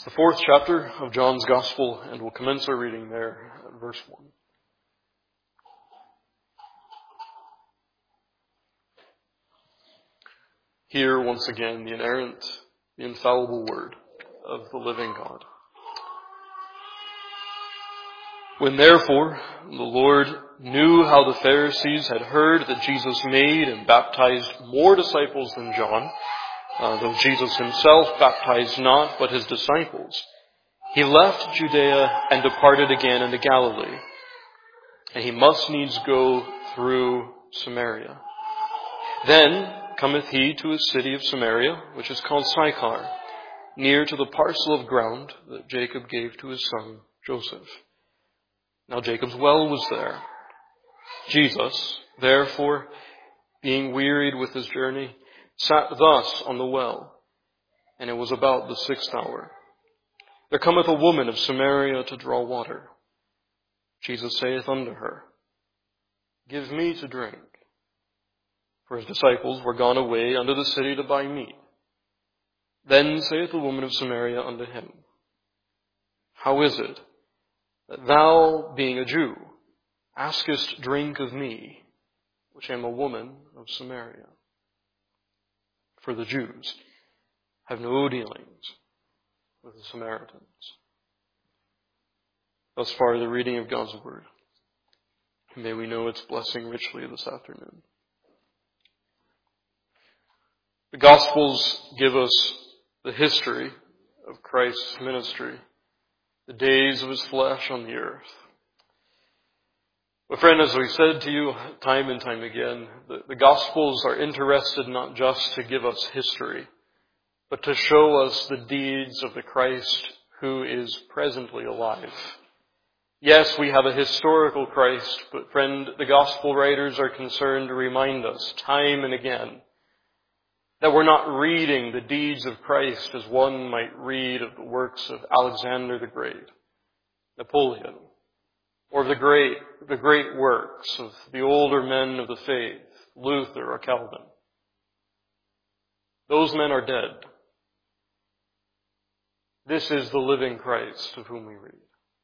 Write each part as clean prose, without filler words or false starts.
It's the fourth chapter of John's Gospel, and we'll commence our reading there at verse 1. Hear once again the inerrant, the infallible word of the living God. When therefore the Lord knew how the Pharisees had heard that Jesus made and baptized more disciples than John, though Jesus himself baptized not, but his disciples, he left Judea and departed again into Galilee. And he must needs go through Samaria. Then cometh he to a city of Samaria, which is called Sychar, near to the parcel of ground that Jacob gave to his son Joseph. Now Jacob's well was there. Jesus, therefore, being wearied with his journey, sat thus on the well, and it was about the 6th hour. There cometh a woman of Samaria to draw water. Jesus saith unto her, Give me to drink. For his disciples were gone away unto the city to buy meat. Then saith the woman of Samaria unto him, How is it that thou, being a Jew, askest drink of me, which am a woman of Samaria? For the Jews have no dealings with the Samaritans. Thus far, the reading of God's Word. May we know its blessing richly this afternoon. The Gospels give us the history of Christ's ministry, the days of his flesh on the earth. But friend, as we said to you time and time again, the Gospels are interested not just to give us history, but to show us the deeds of the Christ who is presently alive. Yes, we have a historical Christ, but friend, the Gospel writers are concerned to remind us time and again that we're not reading the deeds of Christ as one might read of the works of Alexander the Great, Napoleon, or the great works of the older men of the faith, Luther or Calvin. Those men are dead. This is the living Christ of whom we read.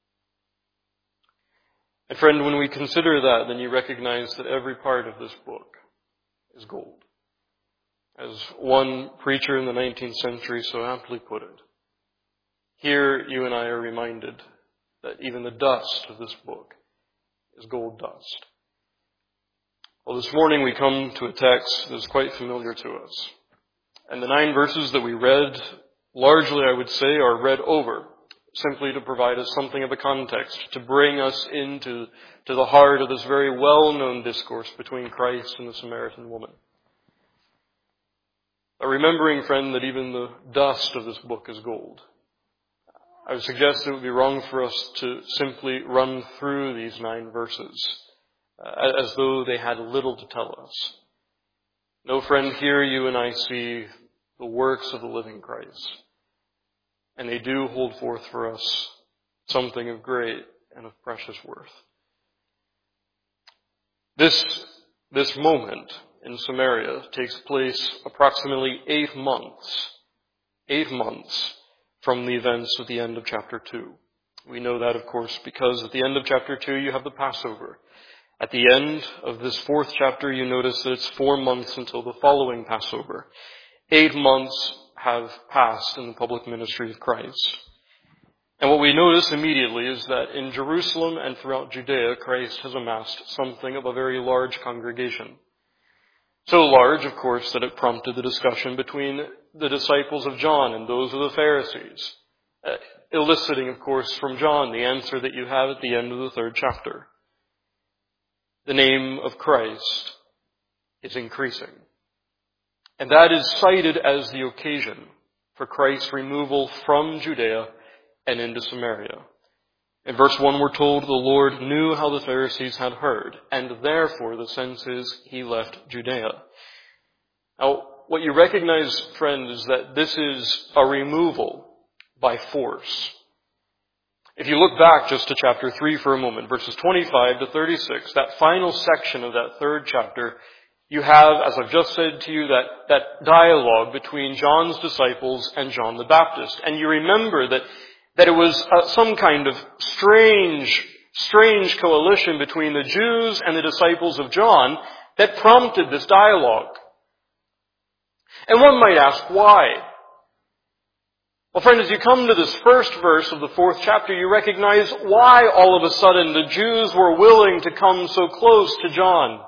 And friend, when we consider that, then you recognize that every part of this book is gold. As one preacher in the 19th century so aptly put it, here you and I are reminded that even the dust of this book is gold dust. Well, this morning we come to a text that is quite familiar to us. And the 9 verses that we read, largely I would say, are read over, simply to provide us something of a context, to bring us into the heart of this very well-known discourse between Christ and the Samaritan woman. But remembering, friend, that even the dust of this book is gold, I would suggest it would be wrong for us to simply run through these 9 verses as though they had little to tell us. No, friend, here you and I see the works of the living Christ, and they do hold forth for us something of great and of precious worth. This moment in Samaria takes place approximately 8 months from the events of the end of chapter 2. We know that, of course, because at the end of chapter 2 you have the Passover. At the end of this 4th chapter you notice that it's 4 months until the following Passover. 8 months have passed in the public ministry of Christ. And what we notice immediately is that in Jerusalem and throughout Judea, Christ has amassed something of a very large congregation. So large, of course, that it prompted the discussion between the disciples of John and those of the Pharisees, eliciting, of course, from John the answer that you have at the end of the 3rd chapter. The name of Christ is increasing. And that is cited as the occasion for Christ's removal from Judea and into Samaria. In verse 1 we're told the Lord knew how the Pharisees had heard, and therefore the sense is he left Judea. Now, what you recognize, friend, is that this is a removal by force. If you look back just to chapter 3 for a moment, verses 25 to 36, that final section of that 3rd chapter you have, as I've just said to you, that dialogue between John's disciples and John the Baptist. And you remember that it was some kind of strange coalition between the Jews and the disciples of John that prompted this dialogue. And one might ask, why? Well, friend, as you come to this first verse of the 4th chapter, you recognize why all of a sudden the Jews were willing to come so close to John.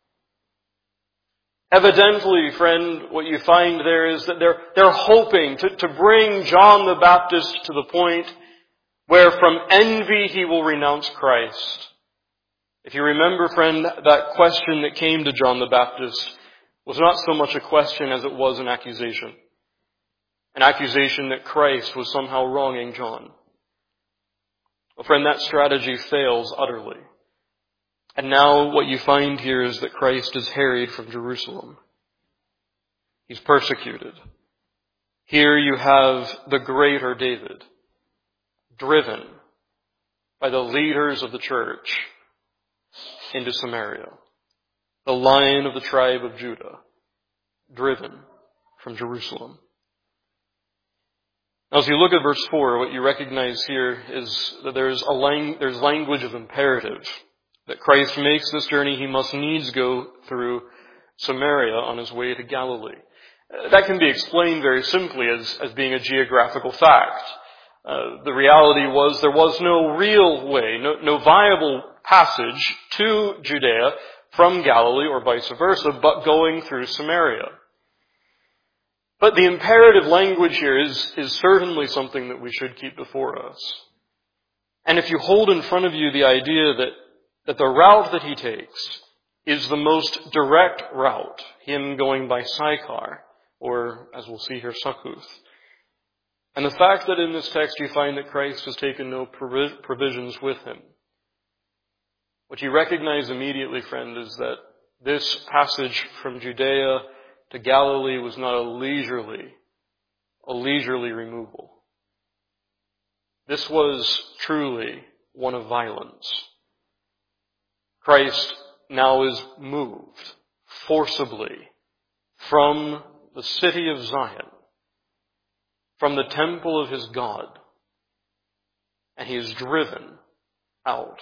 Evidently, friend, what you find there is that they're hoping to bring John the Baptist to the point where from envy he will renounce Christ. If you remember, friend, that question that came to John the Baptist was not so much a question as it was an accusation. An accusation that Christ was somehow wronging John. Well, friend, that strategy fails utterly. And now what you find here is that Christ is harried from Jerusalem. He's persecuted. Here you have the greater David, driven by the leaders of the church into Samaria. The Lion of the tribe of Judah, driven from Jerusalem. Now, as you look at verse 4, what you recognize here is that there's language of imperative. That Christ makes this journey, he must needs go through Samaria on his way to Galilee. That can be explained very simply as being a geographical fact. The reality was there was no real way, no viable passage to Judea from Galilee or vice versa, but going through Samaria. But the imperative language here is certainly something that we should keep before us. And if you hold in front of you the idea that the route that he takes is the most direct route, him going by Sychar, or as we'll see here, Succoth. And the fact that in this text you find that Christ has taken no provisions with him. What you recognize immediately, friend, is that this passage from Judea to Galilee was not a leisurely removal. This was truly one of violence. Christ now is moved forcibly from the city of Zion, from the temple of his God, and he is driven out.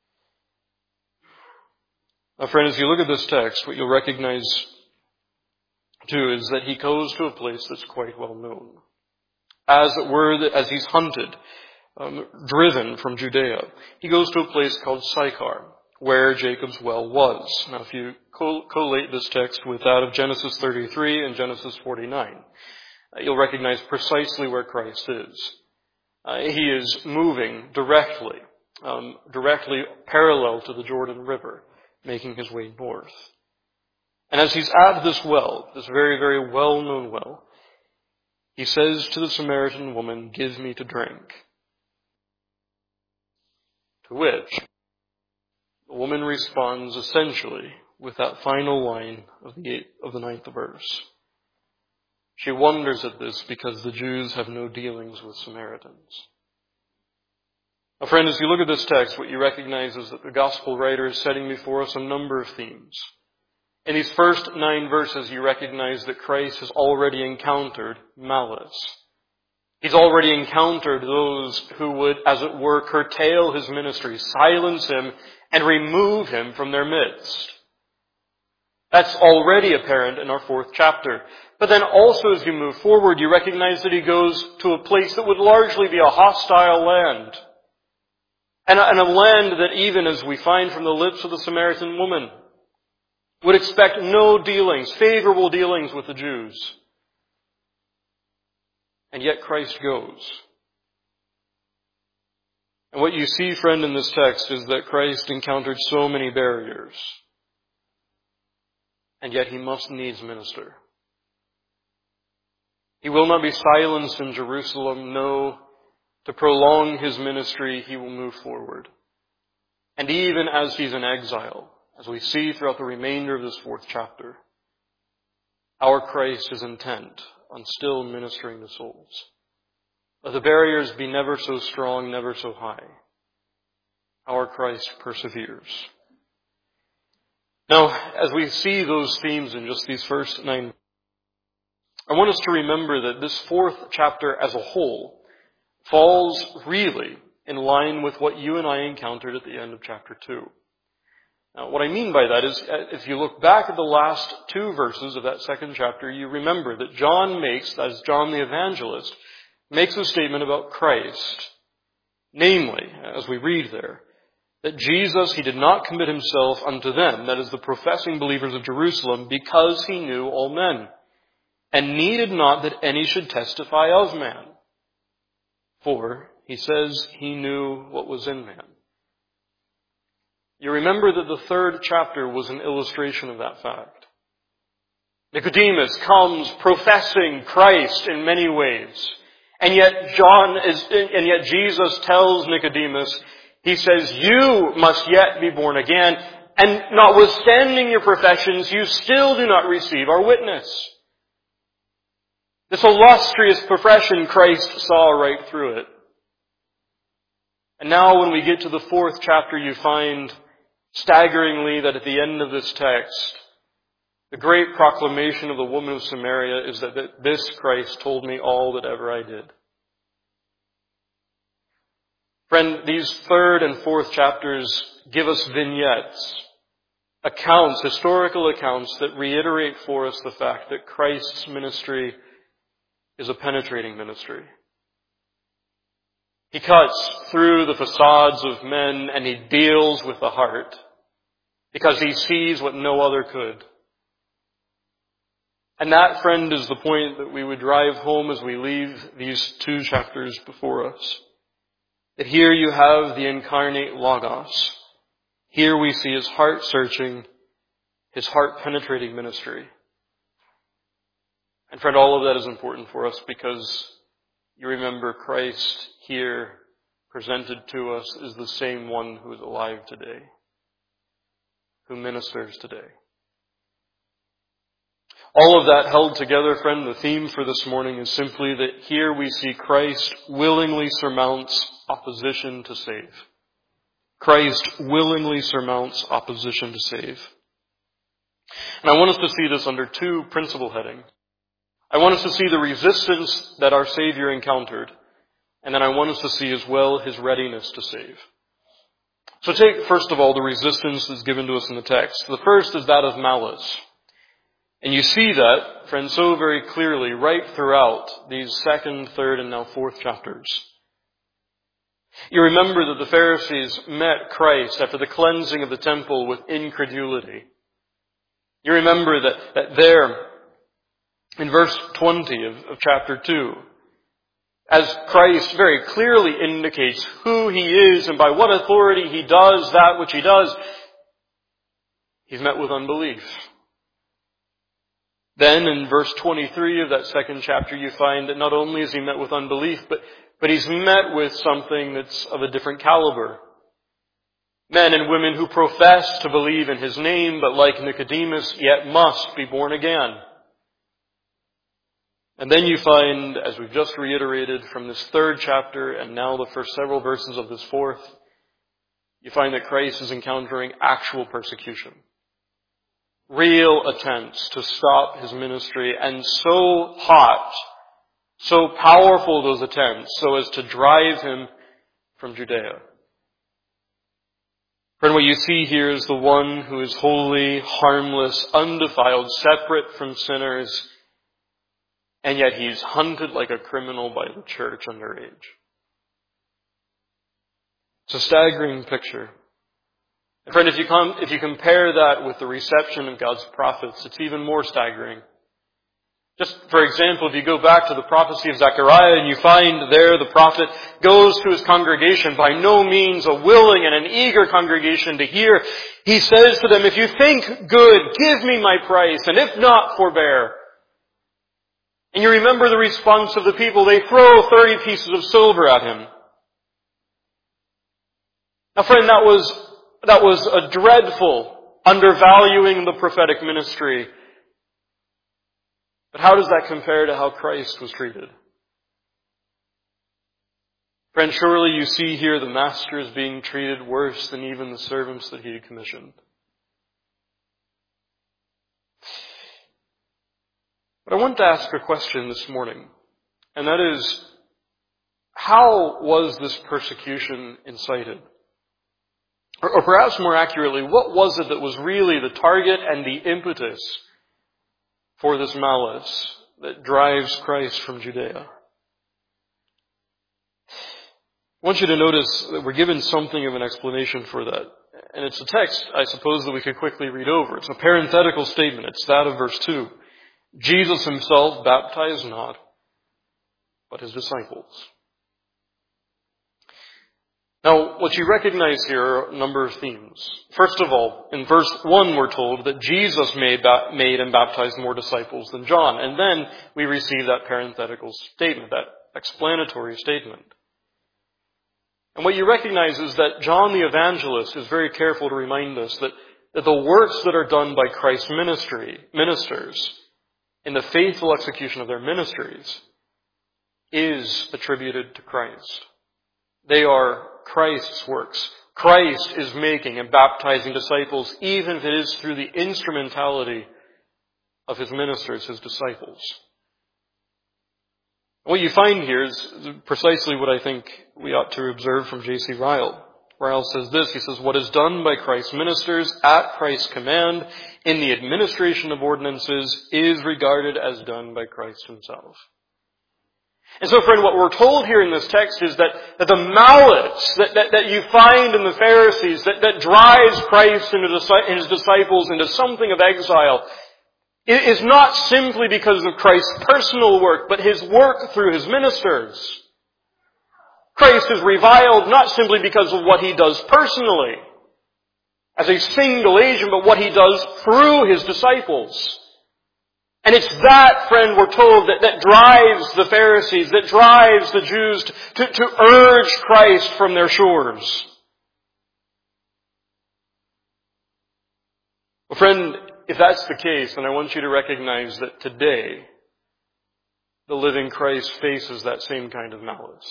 Now, friend, as you look at this text, what you'll recognize too is that he goes to a place that's quite well known. As it were, as he's hunted, driven from Judea, he goes to a place called Sychar, where Jacob's well was. Now, if you collate this text with that of Genesis 33 and Genesis 49, you'll recognize precisely where Christ is. He is moving directly parallel to the Jordan River, making his way north. And as he's at this well, this very, very well-known well, he says to the Samaritan woman, "Give me to drink." To which the woman responds essentially with that final line of the 9th verse. She wonders at this because the Jews have no dealings with Samaritans. Now, friend, as you look at this text, what you recognize is that the gospel writer is setting before us a number of themes. In these first 9 verses, you recognize that Christ has already encountered malice. He's already encountered those who would, as it were, curtail his ministry, silence him, and remove him from their midst. That's already apparent in our 4th chapter. But then also as you move forward, you recognize that he goes to a place that would largely be a hostile land. And a land that, even as we find from the lips of the Samaritan woman, would expect no dealings, favorable dealings with the Jews. And yet Christ goes. And what you see, friend, in this text is that Christ encountered so many barriers. And yet he must needs minister. He will not be silenced in Jerusalem. No, to prolong his ministry, he will move forward. And even as he's in exile, as we see throughout the remainder of this 4th chapter, our Christ is intent on still ministering to souls. Let the barriers be never so strong, never so high. Our Christ perseveres. Now, as we see those themes in just these first 9, I want us to remember that this 4th chapter as a whole falls really in line with what you and I encountered at the end of chapter 2. Now, what I mean by that is, if you look back at the last 2 verses of that 2nd chapter, you remember that John the evangelist, makes a statement about Christ. Namely, as we read there, that Jesus, he did not commit himself unto them, that is the professing believers of Jerusalem, because he knew all men, and needed not that any should testify of man. For, he says, he knew what was in man. You remember that the 3rd chapter was an illustration of that fact. Nicodemus comes professing Christ in many ways. And yet Jesus tells Nicodemus, he says, you must yet be born again, and notwithstanding your professions, you still do not receive our witness. This illustrious profession, Christ saw right through it. And now when we get to the 4th chapter, you find staggeringly that at the end of this text, the great proclamation of the woman of Samaria is that this Christ told me all that ever I did. Friend, these 3rd and 4th chapters give us vignettes, accounts, historical accounts that reiterate for us the fact that Christ's ministry is a penetrating ministry. He cuts through the facades of men and he deals with the heart because he sees what no other could. And that, friend, is the point that we would drive home as we leave these 2 chapters before us. That here you have the incarnate Logos. Here we see his heart-searching, his heart-penetrating ministry. And friend, all of that is important for us because you remember Christ here presented to us is the same one who is alive today, who ministers today. All of that held together, friend, the theme for this morning is simply that here we see Christ willingly surmounts opposition to save. Christ willingly surmounts opposition to save. And I want us to see this under 2 principal headings. I want us to see the resistance that our Savior encountered, and then I want us to see as well his readiness to save. So take, first of all, the resistance that's given to us in the text. The first is that of malice. And you see that, friends, so very clearly right throughout these 2nd, 3rd, and now 4th chapters. You remember that the Pharisees met Christ after the cleansing of the temple with incredulity. You remember that there, in verse 20 of chapter 2, as Christ very clearly indicates who he is and by what authority he does that which he does, he's met with unbelief. Then in verse 23 of that 2nd chapter, you find that not only is he met with unbelief, but he's met with something that's of a different caliber. Men and women who profess to believe in his name, but like Nicodemus, yet must be born again. And then you find, as we've just reiterated from this 3rd chapter and now the first several verses of this 4th, you find that Christ is encountering actual persecution. Real attempts to stop his ministry, and so hot, so powerful those attempts, so as to drive him from Judea. Friend, what you see here is the one who is holy, harmless, undefiled, separate from sinners, and yet he's hunted like a criminal by the church underage. It's a staggering picture. And friend, if you compare that with the reception of God's prophets, it's even more staggering. Just, for example, if you go back to the prophecy of Zechariah and you find there the prophet goes to his congregation, by no means a willing and an eager congregation to hear. He says to them, if you think good, give me my price, and if not, forbear. And you remember the response of the people. They throw 30 pieces of silver at him. Now friend, that was a dreadful undervaluing the prophetic ministry. But how does that compare to how Christ was treated? Friend, surely you see here the master is being treated worse than even the servants that he had commissioned. But I want to ask a question this morning, and that is, how was this persecution incited? Or perhaps more accurately, what was it that was really the target and the impetus for this malice that drives Christ from Judea? I want you to notice that we're given something of an explanation for that. And it's a text, I suppose, that we could quickly read over. It's a parenthetical statement. It's that of verse 2. Jesus himself baptized not, but his disciples. Now, what you recognize here are a number of themes. First of all, in verse 1 we're told that Jesus made and baptized more disciples than John. And then we receive that parenthetical statement, that explanatory statement. And what you recognize is that John the Evangelist is very careful to remind us that the works that are done by Christ's ministers, in the faithful execution of their ministries, is attributed to Christ. They are Christ's works. Christ is making and baptizing disciples, even if it is through the instrumentality of his ministers, his disciples. What you find here is precisely what I think we ought to observe from J.C. Ryle. Ryle says this, he says, what is done by Christ's ministers at Christ's command in the administration of ordinances is regarded as done by Christ himself. And so, friend, what we're told here in this text is that the malice that you find in the Pharisees that drives Christ and his disciples into something of exile is not simply because of Christ's personal work, but his work through his ministers. Christ is reviled not simply because of what he does personally, as a single agent, but what he does through his disciples. And it's that, friend, we're told, that drives the Pharisees, that drives the Jews to urge Christ from their shores. Well, friend, if that's the case, then I want you to recognize that today, the living Christ faces that same kind of malice.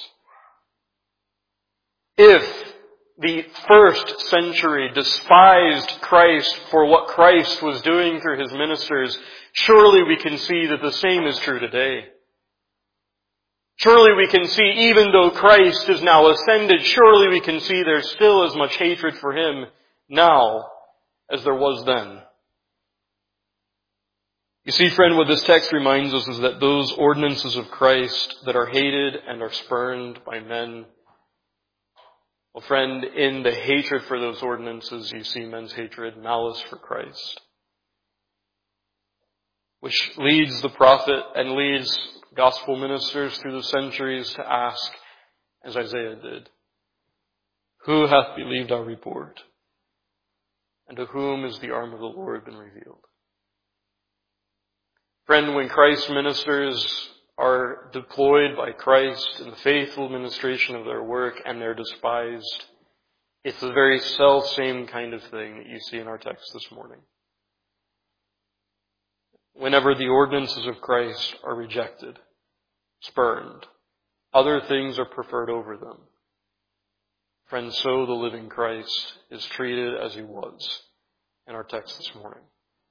If the first century despised Christ for what Christ was doing through his ministers, surely we can see that the same is true today. Surely we can see, even though Christ is now ascended, surely we can see there's still as much hatred for him now as there was then. You see, friend, what this text reminds us is that those ordinances of Christ that are hated and are spurned by men, well, friend, in the hatred for those ordinances, you see men's hatred, malice for Christ, which leads the prophet and leads gospel ministers through the centuries to ask, as Isaiah did, who hath believed our report? And to whom is the arm of the Lord been revealed? Friend, when Christ's ministers are deployed by Christ in the faithful administration of their work and they're despised, it's the very self-same kind of thing that you see in our text this morning. Whenever the ordinances of Christ are rejected, spurned, other things are preferred over them. Friends, so the living Christ is treated as he was in our text this morning.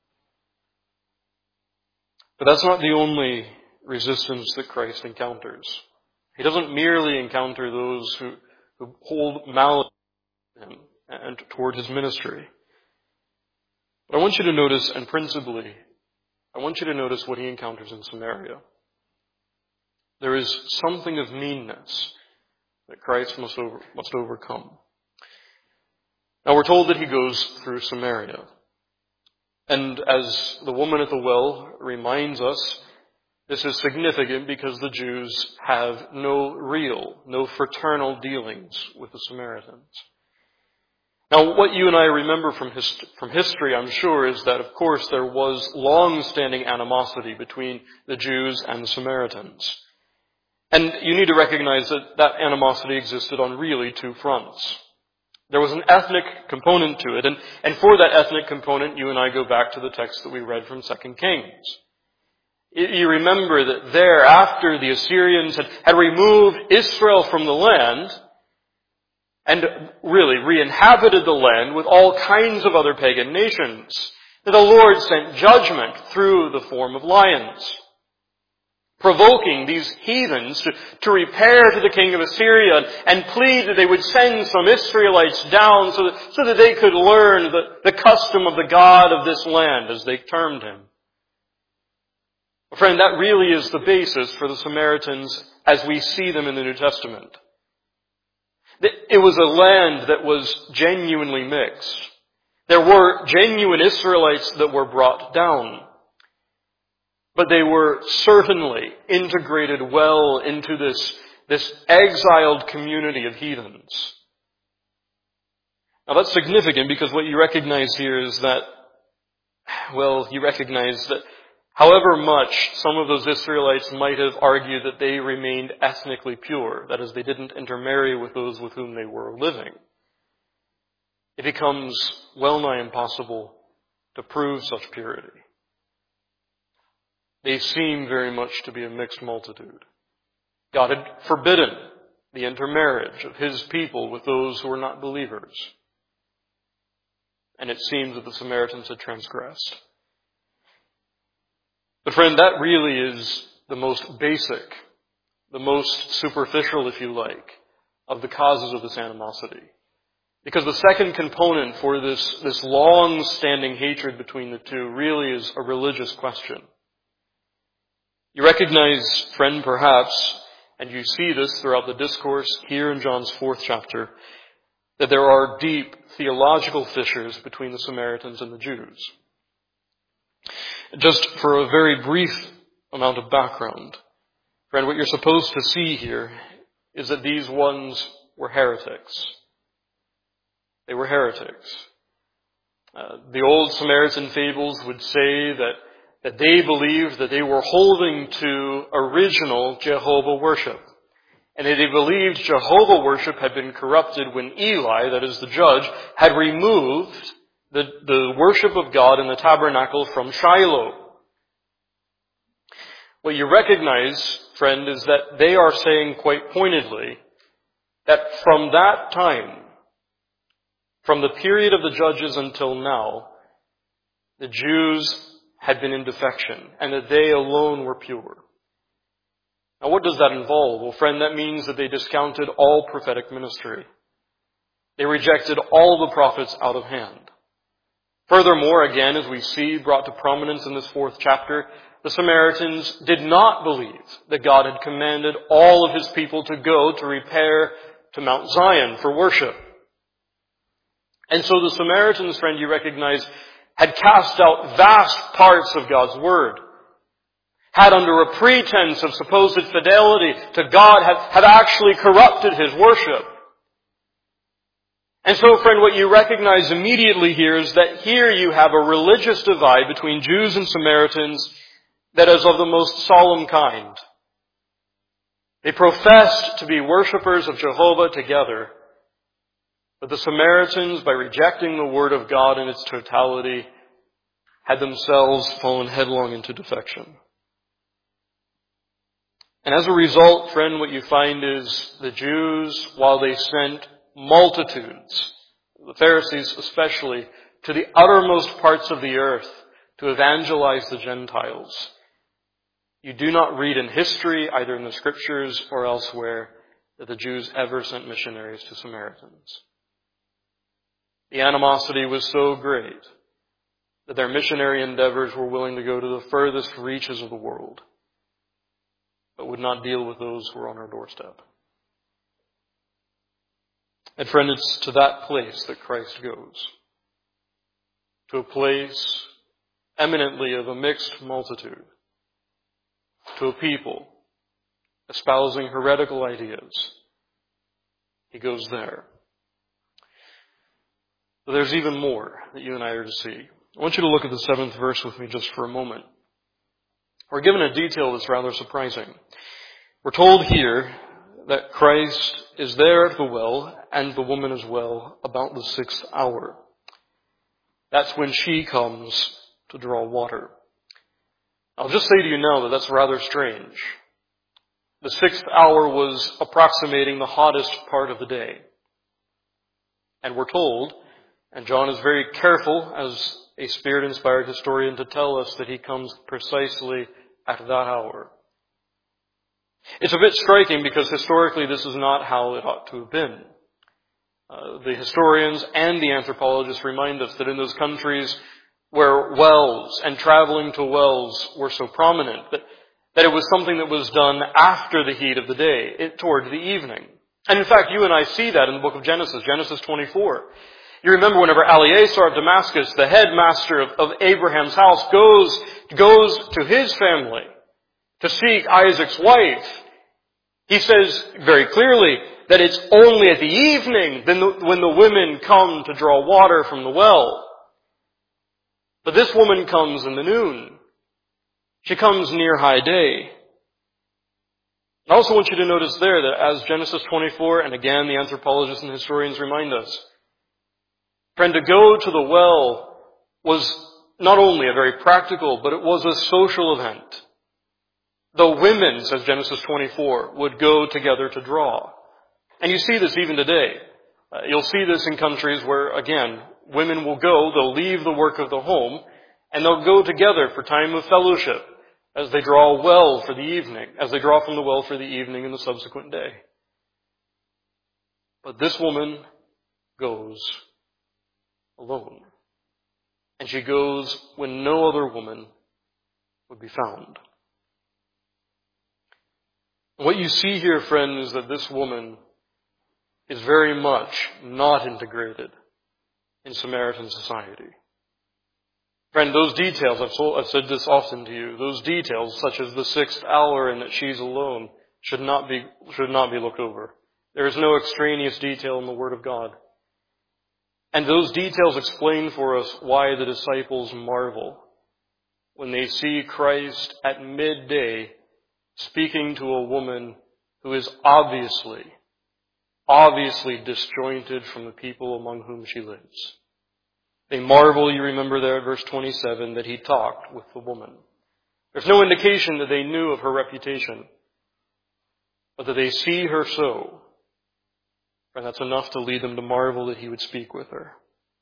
But that's not the only resistance that Christ encounters. He doesn't merely encounter those who hold malice to him and toward his ministry. But I want you to notice, and principally, I want you to notice what he encounters in Samaria. There is something of meanness that Christ must overcome. Now we're told that he goes through Samaria. And as the woman at the well reminds us, this is significant because the Jews have no fraternal dealings with the Samaritans. Now, what you and I remember from history, I'm sure, is that, of course, there was long-standing animosity between the Jews and the Samaritans. And you need to recognize that animosity existed on really two fronts. There was an ethnic component to it, and for that ethnic component, you and I go back to the text that we read from 2 Kings. You remember that there, after the Assyrians had removed Israel from the land, and really re-inhabited the land with all kinds of other pagan nations, that the Lord sent judgment through the form of lions. provoking these heathens to repair to the king of Assyria and plead that they would send some Israelites down so that they could learn the custom of the God of this land, as they termed him. Friend, that really is the basis for the Samaritans as we see them in the New Testament. It was a land that was genuinely mixed. There were genuine Israelites that were brought down. But they were certainly integrated well into this exiled community of heathens. Now that's significant because what you recognize here is that, you recognize that however much some of those Israelites might have argued that they remained ethnically pure, that is, they didn't intermarry with those with whom they were living, it becomes well nigh impossible to prove such purity. They seem very much to be a mixed multitude. God had forbidden the intermarriage of His people with those who were not believers. And it seems that the Samaritans had transgressed. But friend, that really is the most basic, the most superficial, if you like, of the causes of this animosity. Because the second component for this long-standing hatred between the two really is a religious question. You recognize, friend, perhaps, and you see this throughout the discourse here in John's 4th chapter, that there are deep theological fissures between the Samaritans and the Jews. Just for a very brief amount of background, friend, what you're supposed to see here is that these ones were heretics. They were heretics. The old Samaritan fables would say that they believed that they were holding to original Jehovah worship. And that they believed Jehovah worship had been corrupted when Eli, that is the judge, had removed the worship of God in the tabernacle from Shiloh. What you recognize, friend, is that they are saying quite pointedly that from that time, from the period of the judges until now, the Jews had been in defection, and that they alone were pure. Now what does that involve? Well, friend, that means that they discounted all prophetic ministry. They rejected all the prophets out of hand. Furthermore, again, as we see brought to prominence in this 4th chapter, the Samaritans did not believe that God had commanded all of His people to go to repair to Mount Zion for worship. And so the Samaritans, friend, you recognize, had cast out vast parts of God's Word, had under a pretense of supposed fidelity to God, had actually corrupted His worship. And so, friend, what you recognize immediately here is that here you have a religious divide between Jews and Samaritans that is of the most solemn kind. They professed to be worshippers of Jehovah together, but the Samaritans, by rejecting the Word of God in its totality, had themselves fallen headlong into defection. And as a result, friend, what you find is the Jews, while they sent multitudes, the Pharisees especially, to the uttermost parts of the earth to evangelize the Gentiles, you do not read in history, either in the Scriptures or elsewhere, that the Jews ever sent missionaries to Samaritans. The animosity was so great that their missionary endeavors were willing to go to the furthest reaches of the world, but would not deal with those who were on our doorstep. And friend, it's to that place that Christ goes. To a place eminently of a mixed multitude. To a people espousing heretical ideas. He goes there. But there's even more that you and I are to see. I want you to look at the 7th verse with me just for a moment. We're given a detail that's rather surprising. We're told here that Christ is there at the well, and the woman as well, about the 6th hour. That's when she comes to draw water. I'll just say to you now that that's rather strange. The 6th hour was approximating the hottest part of the day. And we're told, and John is very careful as a Spirit-inspired historian to tell us that he comes precisely at that hour. It's a bit striking because historically this is not how it ought to have been. The historians and the anthropologists remind us that in those countries where wells and traveling to wells were so prominent, that it was something that was done after the heat of the day, toward the evening. And in fact, you and I see that in the book of Genesis, Genesis 24. You remember whenever Eleazar of Damascus, the headmaster of Abraham's house, goes to his family to seek Isaac's wife, he says very clearly that it's only at the evening when the women come to draw water from the well. But this woman comes in the noon. She comes near high day. I also want you to notice there that as Genesis 24, and again the anthropologists and historians remind us, friend, to go to the well was not only a very practical, but it was a social event. The women, says Genesis 24, would go together to draw. And you see this even today. You'll see this in countries where, again, women will go, they'll leave the work of the home, and they'll go together for time of fellowship as they draw a well for the evening, as they draw from the well for the evening and the subsequent day. But this woman goes alone. And she goes when no other woman would be found. What you see here, friend, is that this woman is very much not integrated in Samaritan society. Friend, those details, I've said this often to you, those details such as the 6th hour and that she's alone should not be looked over. There is no extraneous detail in the Word of God. And those details explain for us why the disciples marvel when they see Christ at midday speaking to a woman who is obviously disjointed from the people among whom she lives. They marvel, you remember there at verse 27, that he talked with the woman. There's no indication that they knew of her reputation, but that they see her so. And that's enough to lead them to marvel that he would speak with her.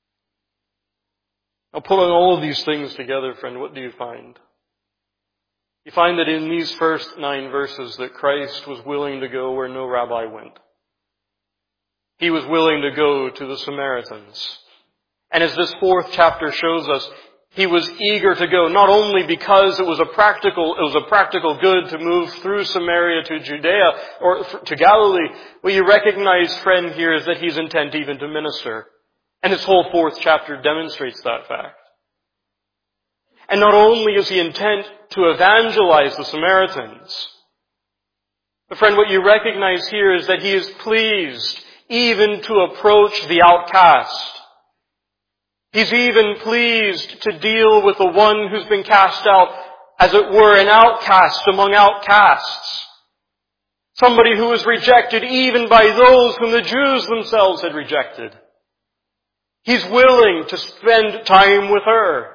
Now, pulling all of these things together, friend, what do you find? You find that in these first 9 verses that Christ was willing to go where no rabbi went. He was willing to go to the Samaritans. And as this 4th chapter shows us, he was eager to go, not only because it was a practical good to move through Samaria to Judea or to Galilee. What you recognize, friend, here is that he's intent even to minister. And this whole 4th chapter demonstrates that fact. And not only is he intent to evangelize the Samaritans, but friend, what you recognize here is that he is pleased even to approach the outcast. He's even pleased to deal with the one who's been cast out, as it were, an outcast among outcasts. Somebody who was rejected even by those whom the Jews themselves had rejected. He's willing to spend time with her.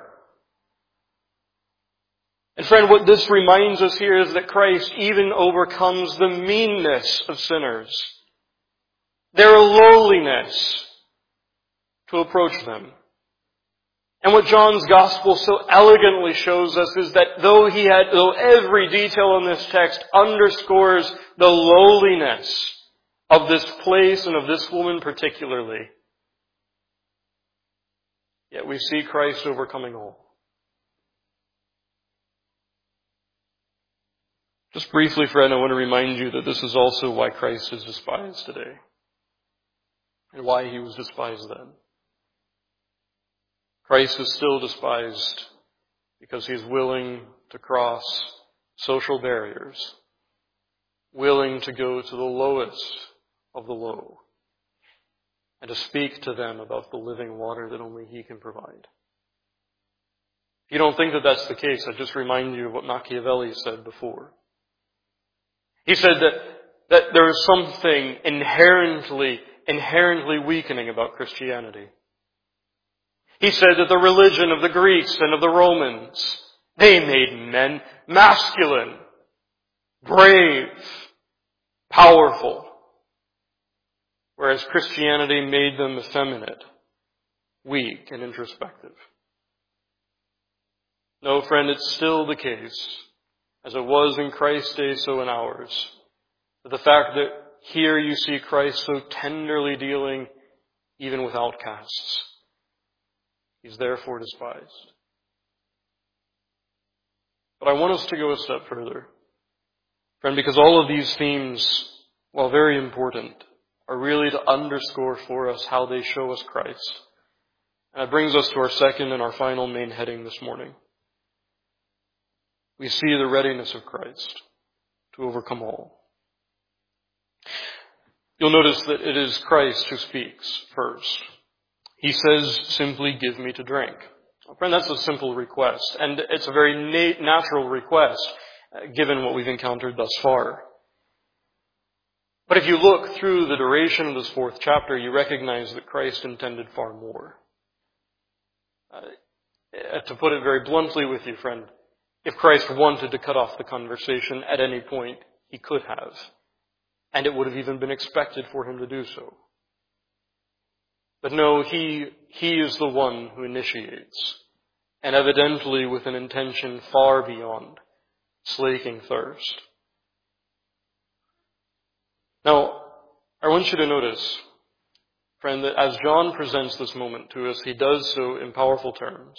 And friend, what this reminds us here is that Christ even overcomes the meanness of sinners, their lowliness, to approach them. And what John's Gospel so elegantly shows us is that though every detail in this text underscores the lowliness of this place and of this woman particularly, yet we see Christ overcoming all. Just briefly, friend, I want to remind you that this is also why Christ is despised today, and why he was despised then. Christ is still despised because he's willing to cross social barriers, willing to go to the lowest of the low, and to speak to them about the living water that only he can provide. If you don't think that that's the case, I just remind you of what Machiavelli said before. He said that there is something inherently weakening about Christianity. He said that the religion of the Greeks and of the Romans, they made men masculine, brave, powerful, whereas Christianity made them effeminate, weak, and introspective. No, friend, it's still the case, as it was in Christ's day, so in ours, The fact that here you see Christ so tenderly dealing even with outcasts. He's therefore despised. But I want us to go a step further, friend, because all of these themes, while very important, are really to underscore for us how they show us Christ. And that brings us to our second and our final main heading this morning. We see the readiness of Christ to overcome all. You'll notice that it is Christ who speaks first. He says, simply give me to drink. Friend, that's a simple request, and it's a very natural request, given what we've encountered thus far. But if you look through the duration of this fourth chapter, you recognize that Christ intended far more. To put it very bluntly with you, friend, if Christ wanted to cut off the conversation at any point, he could have. And it would have even been expected for him to do so. But no, he is the one who initiates, and evidently with an intention far beyond slaking thirst. Now, I want you to notice, friend, that as John presents this moment to us, he does so in powerful terms.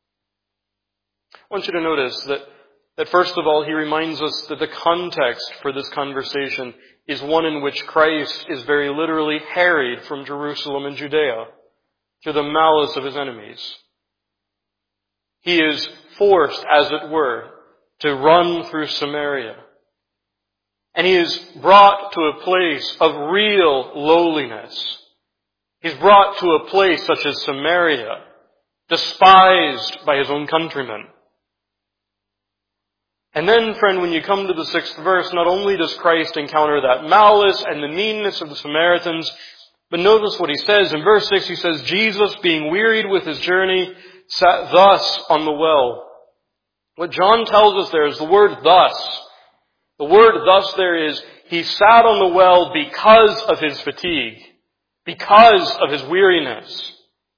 I want you to notice that first of all, he reminds us that the context for this conversation is one in which Christ is very literally harried from Jerusalem and Judea through the malice of his enemies. He is forced, as it were, to run through Samaria. And he is brought to a place of real lowliness. He's brought to a place such as Samaria, despised by his own countrymen. And then, friend, when you come to the 6th verse, not only does Christ encounter that malice and the meanness of the Samaritans, but notice what he says. In verse 6, he says, Jesus, being wearied with his journey, sat thus on the well. What John tells us there is the word thus. The word thus there is, he sat on the well because of his fatigue, because of his weariness.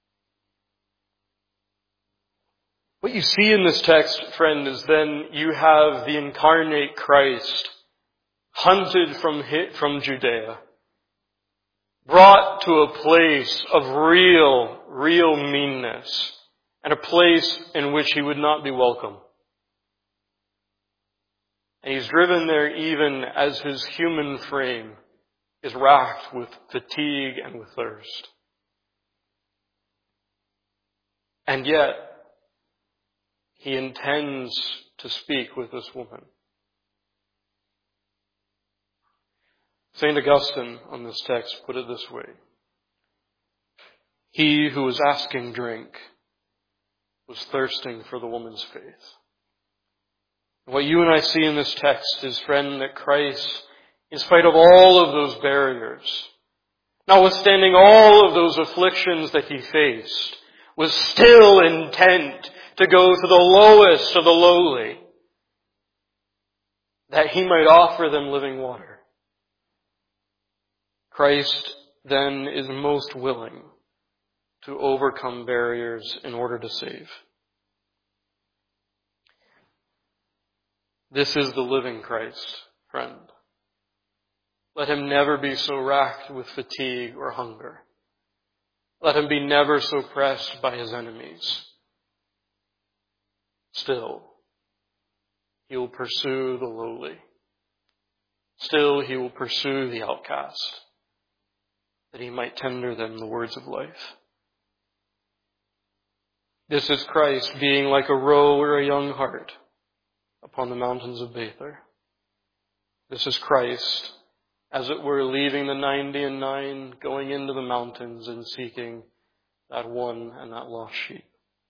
What you see in this text, friend, is then you have the incarnate Christ hunted from Judea, brought to a place of real meanness, and a place in which he would not be welcome. And he's driven there even as his human frame is racked with fatigue and with thirst. And yet, he intends to speak with this woman. St. Augustine on this text put it this way. He who was asking drink was thirsting for the woman's faith. What you and I see in this text is, friend, that Christ, in spite of all of those barriers, notwithstanding all of those afflictions that he faced, was still intent to go to the lowest of the lowly, that he might offer them living water. Christ then is most willing to overcome barriers in order to save. This is the living Christ, friend. Let him never be so racked with fatigue or hunger. Let him be never so pressed by his enemies. Still, he will pursue the lowly. Still, he will pursue the outcast, that he might tender them the words of life. This is Christ being like a roe or a young hart upon the mountains of Bether. This is Christ, as it were, leaving the 99, going into the mountains and seeking that one and that lost sheep.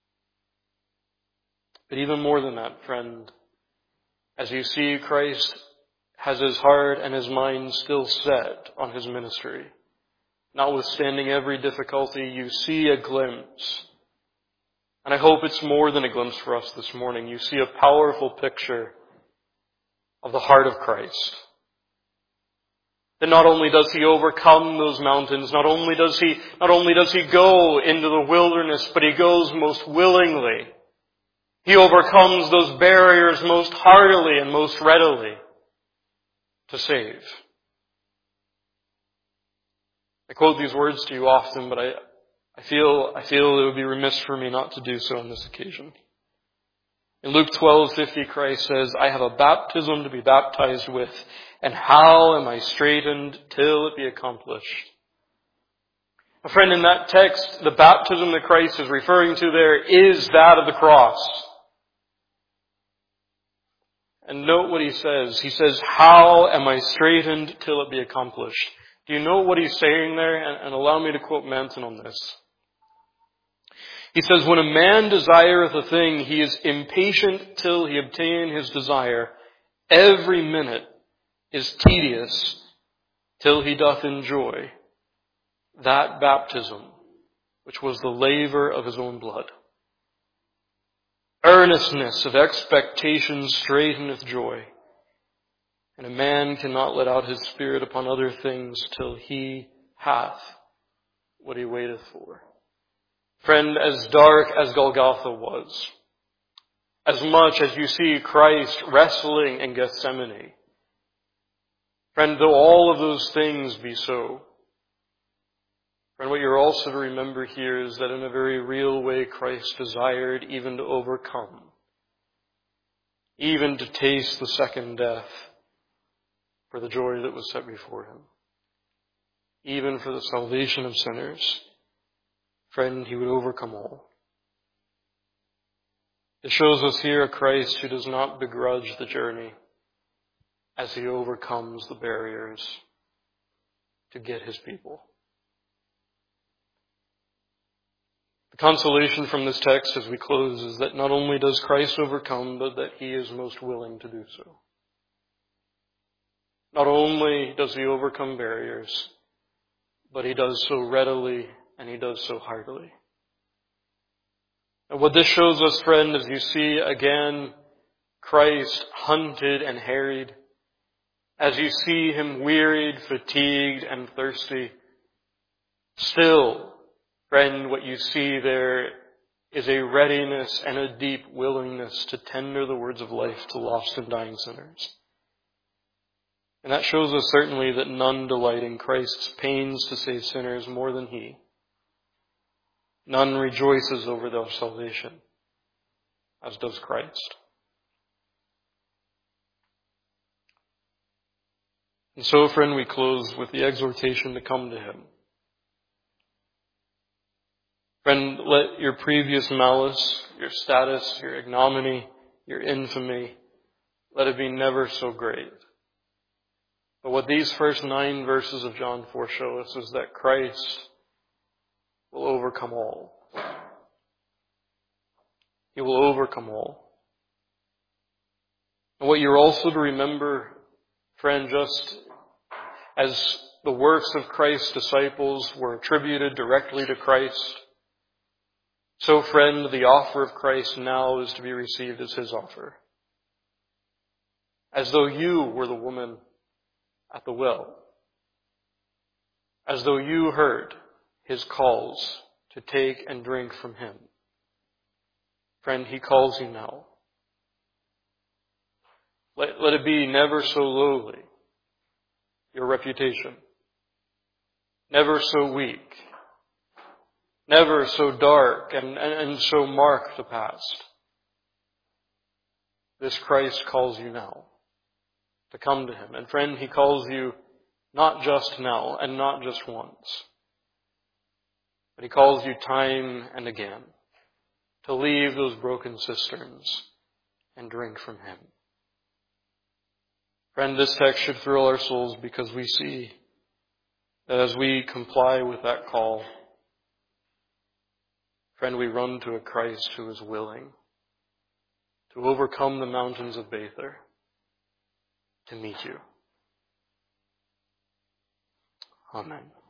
But even more than that, friend, as you see, Christ has his heart and his mind still set on his ministry. Notwithstanding every difficulty, you see a glimpse. And I hope it's more than a glimpse for us this morning. You see a powerful picture of the heart of Christ. That not only does he overcome those mountains, not only does he go into the wilderness, but he goes most willingly. He overcomes those barriers most heartily and most readily to save. I quote these words to you often, but I feel it would be remiss for me not to do so on this occasion. In Luke 12:50, Christ says, I have a baptism to be baptized with, and how am I straitened till it be accomplished? A friend, in that text, the baptism that Christ is referring to there is that of the cross. And note what he says. He says, how am I straitened till it be accomplished? Do you know what he's saying there? And allow me to quote Manton on this. He says, when a man desireth a thing, he is impatient till he obtain his desire. Every minute is tedious till he doth enjoy that baptism, which was the laver of his own blood. Earnestness of expectation straiteneth joy, and a man cannot let out his spirit upon other things till he hath what he waiteth for. Friend, as dark as Golgotha was, as much as you see Christ wrestling in Gethsemane, friend, though all of those things be so, friend, what you're also to remember here is that in a very real way Christ desired even to overcome, even to taste the second death for the joy that was set before him, even for the salvation of sinners. Friend, he would overcome all. It shows us here a Christ who does not begrudge the journey as he overcomes the barriers to get his people. The consolation from this text as we close is that not only does Christ overcome, but that he is most willing to do so. Not only does he overcome barriers, but he does so readily and he does so heartily. And what this shows us, friend, is you see again Christ hunted and harried, as you see him wearied, fatigued, and thirsty. Still, friend, what you see there is a readiness and a deep willingness to tender the words of life to lost and dying sinners. And that shows us certainly that none delight in Christ's pains to save sinners more than he. None rejoices over their salvation as does Christ. And so, friend, we close with the exhortation to come to him. Friend, let your previous malice, your status, your ignominy, your infamy, let it be never so great. But what these first 9 verses of John 4 show us is that Christ will overcome all. He will overcome all. And what you're also to remember, friend, just as the works of Christ's disciples were attributed directly to Christ, so, friend, the offer of Christ now is to be received as his offer. As though you were the woman at the well. As though you heard his calls to take and drink from him. Friend, he calls you now. Let it be never so lowly, your reputation. Never so weak. Never so dark and so marked the past. This Christ calls you now to come to him. And friend, he calls you not just now and not just once, but he calls you time and again to leave those broken cisterns and drink from him. Friend, this text should thrill our souls because we see that as we comply with that call, friend, we run to a Christ who is willing to overcome the mountains of Bether to meet you. Amen.